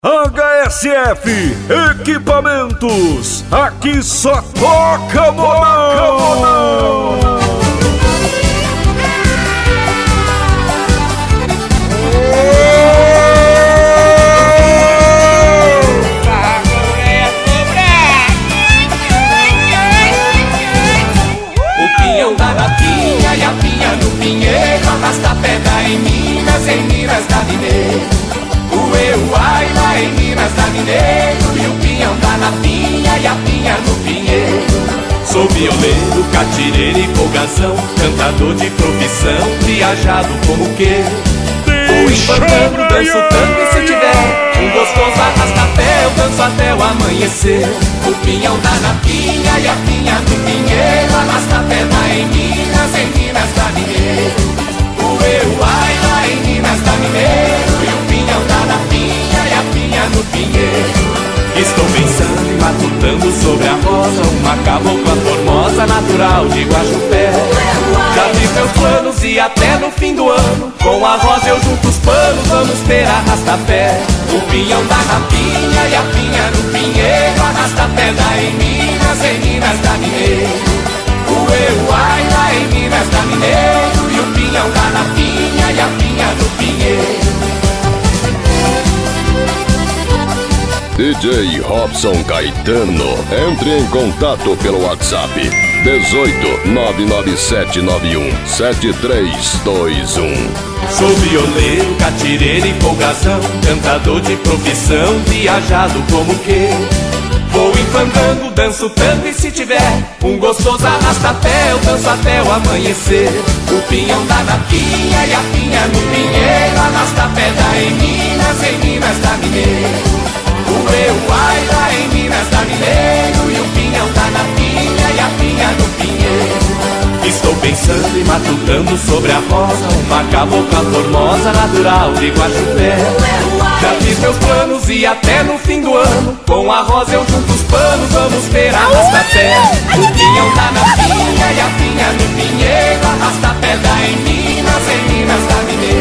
HSF Equipamentos, aqui só toca Monão. O pinhão da Lapinha e a pinha no pinheiro, arrasta pedra em Minas da Mineiro. O Euai lá em Minas da Mineiro, e o pinhão da Lapinha e a pinha no pinheiro. Sou violeiro, catireiro e folgazão, cantador de profissão, viajado como que vou empantando, danço tanto e se tiver um gostoso arrasta-pé, eu danço até o amanhecer. O pinhão da Lapinha e a pinha do pinheiro, arrasta pedra em Minas da Mineiro. O Euai lá em Minas da Mineiro, e o pinhão da Lapinha e a pinha no pinheiro. Estou pensando e matutando sobre a rosa, uma cabocla formosa natural de Guaxupé. Já fiz meus planos e até no fim do ano, com a rosa eu junto os panos, vamos ter arrasta-pé. O pinhão da Lapinha e a pinha no pinheiro, arrasta-pé da em Minas da Mineiro. O Euai lá em Minas da Mineiro, e o pinhão da Lapinha e a pinha no pinheiro. DJ Robson Caetano, entre em contato pelo WhatsApp 18 99791 7321. Sou violeiro, catireiro e folgazão, cantador de profissão, viajado como que vou enfantando, danço tanto e se tiver um gostoso arrasta-pé, eu danço até o amanhecer. O pinhão da Lapinha e a pinha no pinheiro, arrasta-pé da em Minas da Mineiro. O Euai lá em Minas da Mineiro, e o pinhão da Lapinha e a pinha do pinheiro. Estou pensando e matutando sobre a rosa, uma cabocla formosa natural de Guaxupé. Já fiz meus planos e até no fim do ano, com a rosa eu junto os panos, vamos ter arrasta-pé. O pinhão da Lapinha e a pinha do pinheiro, arrasta-pé da em Minas da Mineiro.